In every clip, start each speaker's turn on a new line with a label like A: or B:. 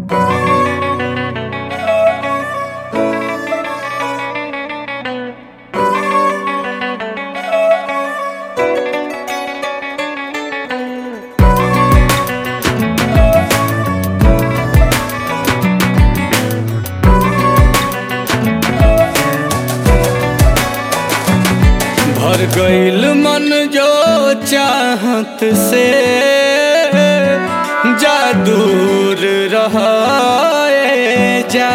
A: भर गईल मन जो चाहत से जा दूर रहे जा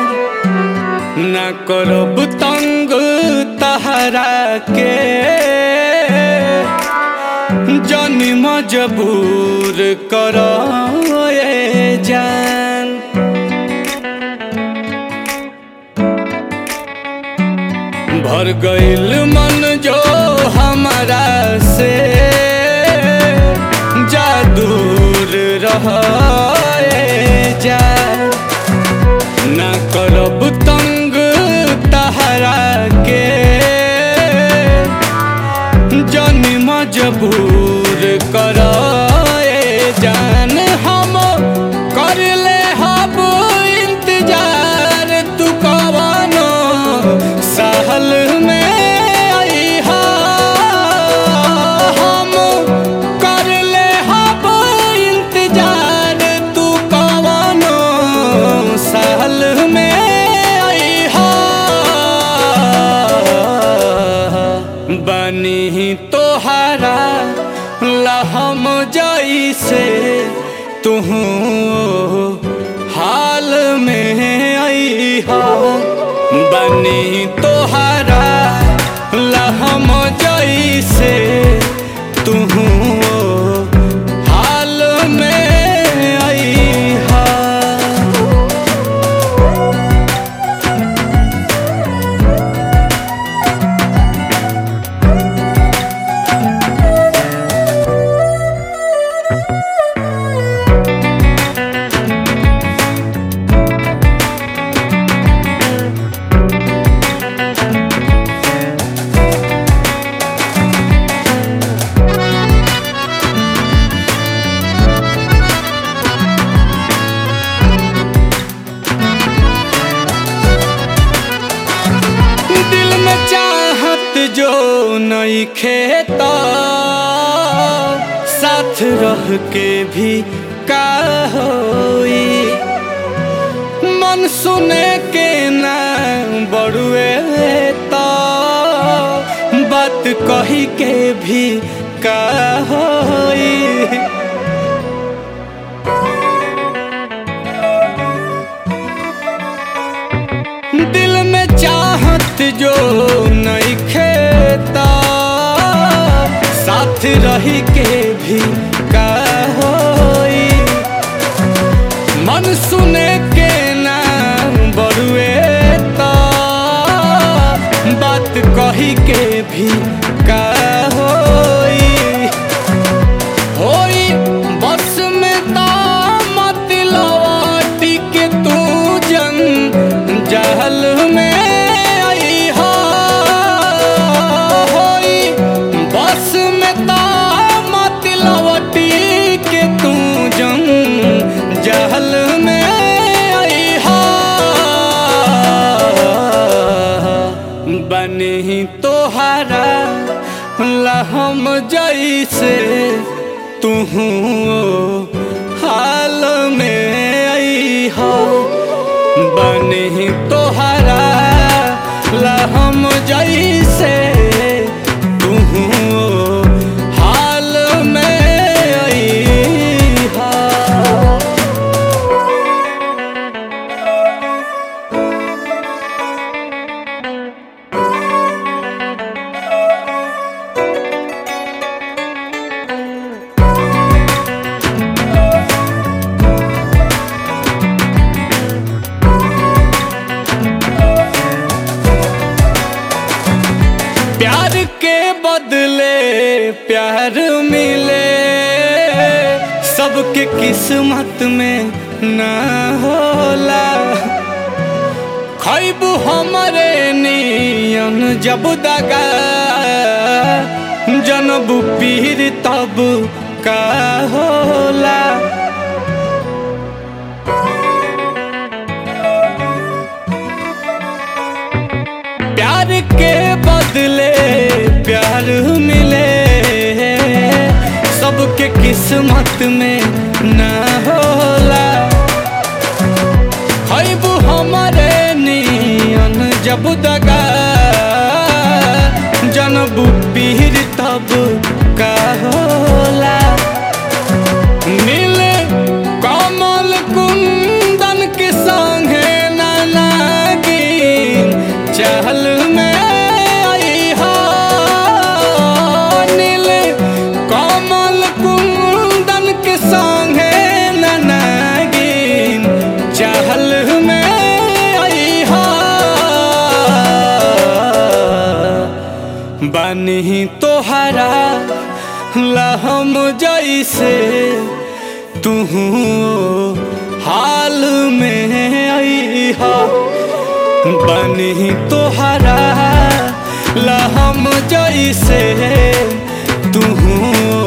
A: न करब तंग तहरा के जानी मजबूर करे जान। भर गईल मन जो हमारा से जा दूर रहे जा न करब तंग तहरा के जानी मजबूर करे जान। हम कर ले हब इंतजार तू कवनो सहल में आईहा। हम कर ले हब इंतजार तू कवनो सहल में आईहा। बनी तोहरा लहम जैसे तू हाल में आईहा। बनी तोहरा लहम जैसे तू हाल में आईहा। जो नहीं खेता साथ रह के भी का होई। मन सुने के ना बड़ुए तो बात कही के भी का होई। दिल में चाहत जो नहीं खेता साथ रही के भी का होई। मन सुने के ना बड़ुए तो बात कही के भी का होई। होई बस में तो मत लौटी के तू जन जहल में आईहा। होई बस में तो मत लौटी के तू जन जहल में आईहा। बनी तोहरा लहम जैसे तू हाल में आईहा। बनी तोहरा लहम जैसे तू हाल में आईहा। प्यार के बदले प्यार मिले सबके किस्मत में ना होला। खैबू हमरे नियन जब दगा जनबू पीर तब का होला। किस्मत में ना होला। खैबू हमारे नियन जब दगा जनबू पीर तब का होला। नीले कमल कुंदन के संगे ना नागिन चहल में आई हा। नीले कमल कुंदन के संगे ना नागिन चहल में आई हा। बानी तोहरा लहम जैसे तू हाल में आई हा। बनी तोहरा लहम जैसे तू